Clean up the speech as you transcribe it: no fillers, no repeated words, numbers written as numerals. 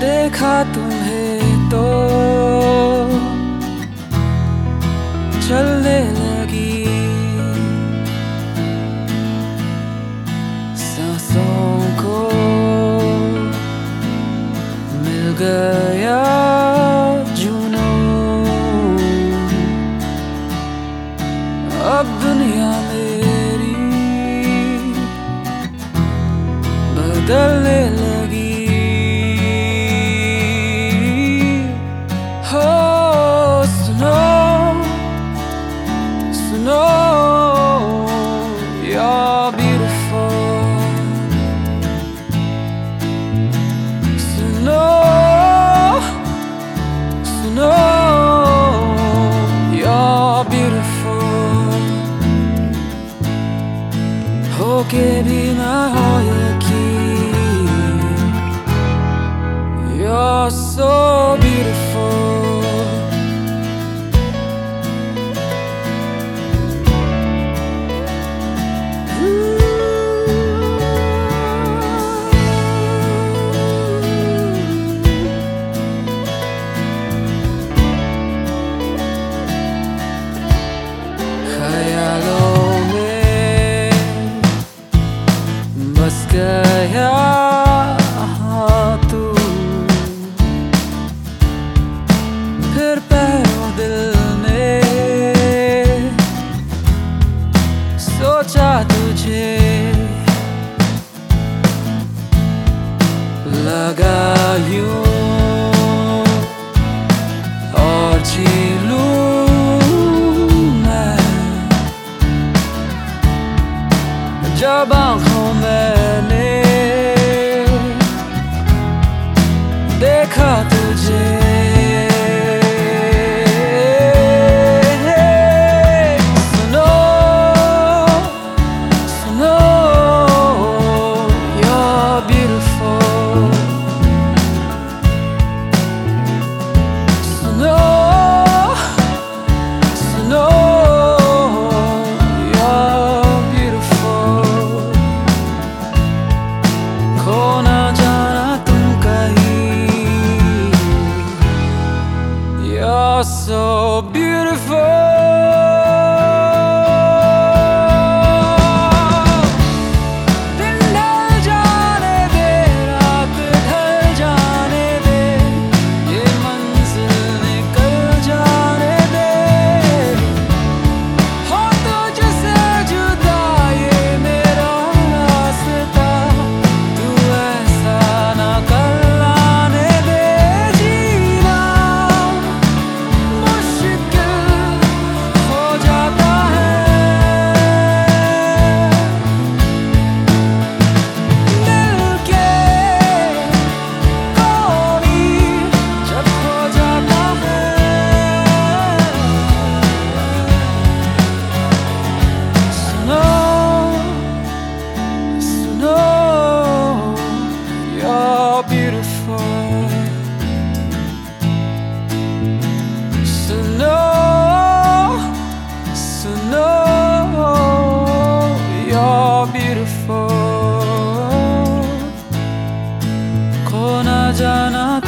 देखा तुम्हें तो चलने लगी सांसों को मिल गया जुनून। अब दुनिया मेरी बदलने लगी। हो सुनो सुनो, you're beautiful. सुनो सुनो, you're beautiful. होके भी ना हो यकीन, you're so beautiful. ख्यालों में बस गया तू, फिर पैरों दिल ने सोचा तुझे, लगा यूं और जी लूं मैं, जब आँखों मैंने देखा तुझे। सुनो सुनो, you're beautiful. सुनो सुनो, you're beautiful. खो ना जाना तुम कहीं, you're so beautiful. दिन ढल जाने दे, रात ढल जाने दे, ये मंजिल निकल जाने दे। हो तुझसे जुदा ये मेरा रास्ता, तू ऐसा ना कर लाने दे। जीना मुश्किल हो जाता है, दिल के कोई जब खो जाता है। सुनो सुनो, you're beautiful. सुनो सुनो, you're beautiful. खो ना जाना